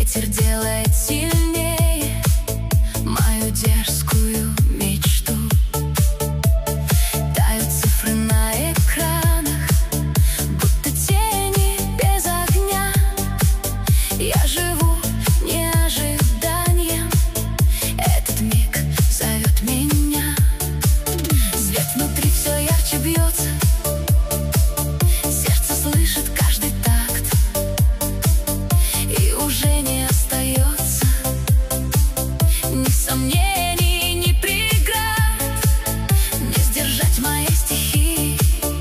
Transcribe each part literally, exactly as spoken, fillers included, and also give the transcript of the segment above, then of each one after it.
Ветер делает сильнее мою дерзкую мечту. Тают цифры на экранах, будто тени без огня. Я живу неожиданием, этот миг зовет меня. Свет внутри все ярче бьется, сердце слышит каждый такт, и уже не остается ни сомнений, ни преград. Не сдержать моей стихии,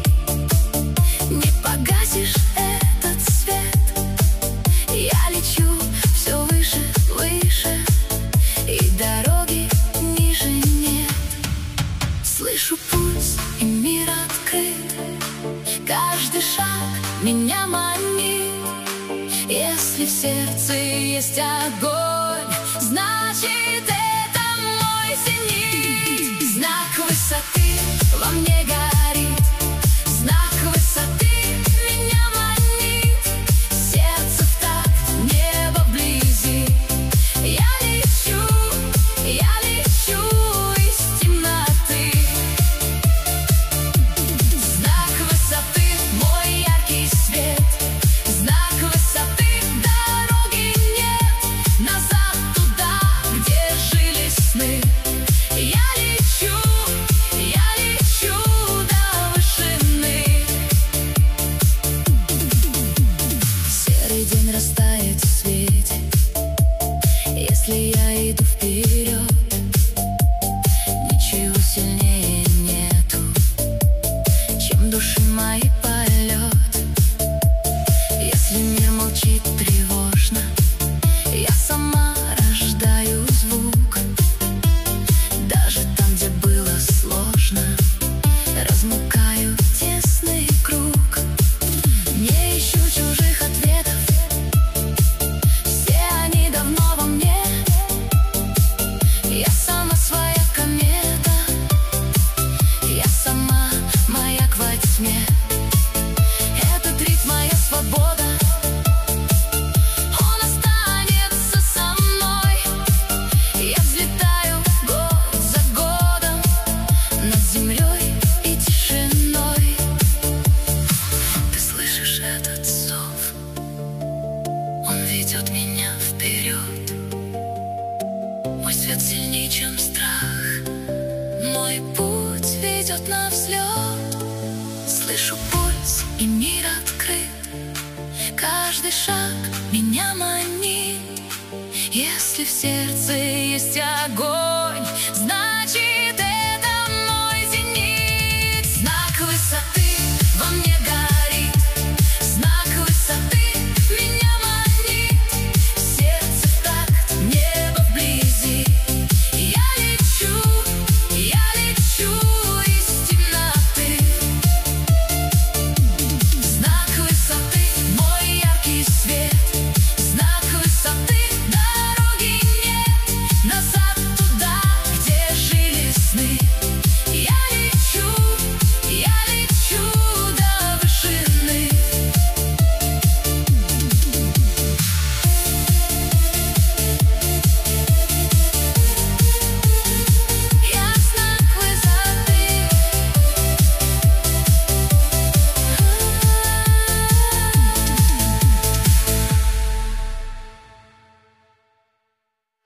не погасишь этот свет. Я лечу все выше, выше, и дороги ниже нет. Слышу пульс, и мир открыт, каждый шаг меня манит. Если в сердце есть огонь, значит это мой зенит. Знак высоты во мне горит, знак высоты меня манит. Сердце в такт, небо вблизи. Я лечу, я лечу из темноты. Знак высоты мой яркий свет, знак высоты дороги нет назад туда, где жили сны. Я лечу, я лечу до вышины. Серый день растает в свете, если я иду вперед. Ничего сильнее нету, чем души моей полет. Если мир молчит тревожно, я сама рождаю звук. Даже там, где было сложно, размыкаю тесный круг. Не ищу чужих ответов, все они давно во мне. Я сама своя комета, я сама маяк во тьме. Этот ритм моя свобода, он останется со мной. Я взлетаю год за годом над землей и тишиной. Ты слышишь этот зов? Он ведет меня вперед. Мой свет сильнее, чем страх, мой путь ведет на взлет. Слышу пульс, и мир открыт, каждый шаг меня манит. Если в сердце есть огонь,